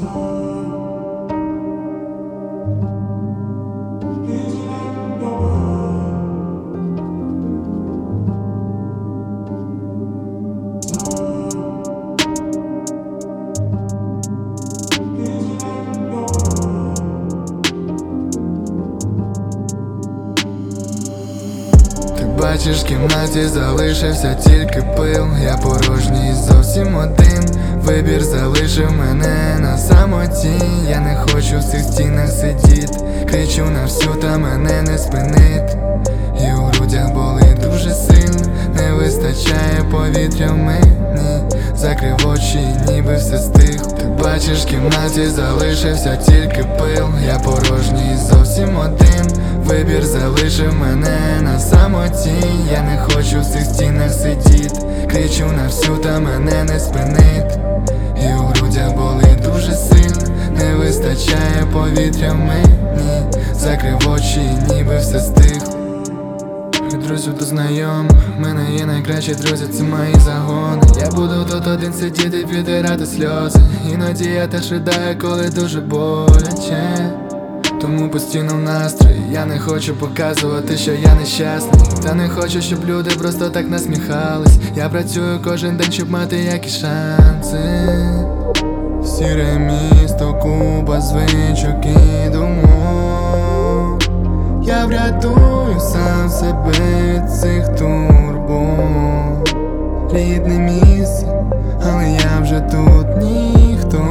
Бачиш, в кімнаті залишився тільки пил. Я порожній, зовсім один. Вибір залишив мене на самоті. Я не хочу в цих стінах сидіти. Кричу на всю, та мене не спинить. І у грудях болить дуже сильно. Не вистачає повітря в мені. Закрив очі, ніби все стихло. Ти бачиш, в кімнаті залишився тільки пил. Я порожній, зовсім один. Вибір залишив мене на самоті. Я не хочу в цих стінах сидіти. Кричу на всю, та мене не спинить. І у грудях болить дуже сильно. Не вистачає повітря в мені. Закрив очі, ніби все стихло. Від друзів до знайомих, в мене є найкращі друзі, це мої загони. Я буду тут один сидіти, підтирати сльози. Іноді я теж ридаю, коли дуже боляче. Тому постійно в настрої. Я не хочу показувати, що я нещасний. Та не хочу, щоб люди просто так насміхались. Я працюю кожен день, щоб мати якісь шанси. Сіре місто, купа звичок і думок. Я врятую сам себе від цих турбот. Рідне місце, але я вже тут ніхто.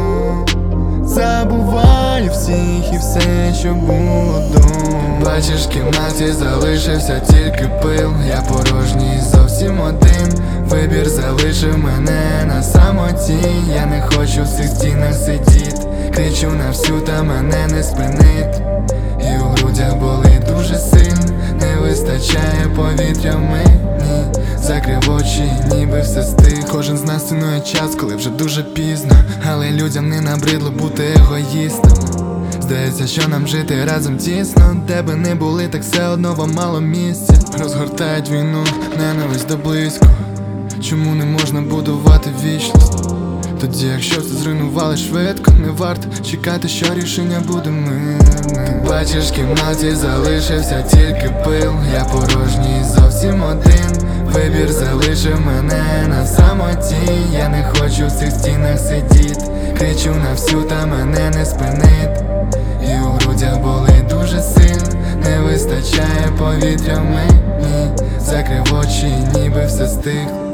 Забуваю всіх і все, що було до. Бачиш, в кімнаті залишився тільки пил. Я порожній, зовсім один. Вибір залишив мене на самоті. Я не хочу в цих стінах сидіти. Кричу на всю, та мене не спинить. І у грудях болить дуже сильно. Не вистачає повітря в мені. Закрив очі, ніби все стих. Кожен з нас цінує час, коли вже дуже пізно. Але людям не набридло бути егоїстами. Здається, що нам жити разом тісно. Де би не були, так все одно вам мало місця. Розгортають війну, ненависть до близько. Чому не можна будувати вічність? Тоді, якщо все зруйнували швидко, не варто чекати, що рішення буде мирне. Бачиш, в кімнаті залишився тільки пил. Я порожній, зовсім один. Вибір залишив мене на самоті. Я не хочу в цих стінах сидіти. Кричу на всю, та мене не спинить. І у грудях болить дуже сильно. Не вистачає повітря в мені. Закрив очі, ніби все стихло.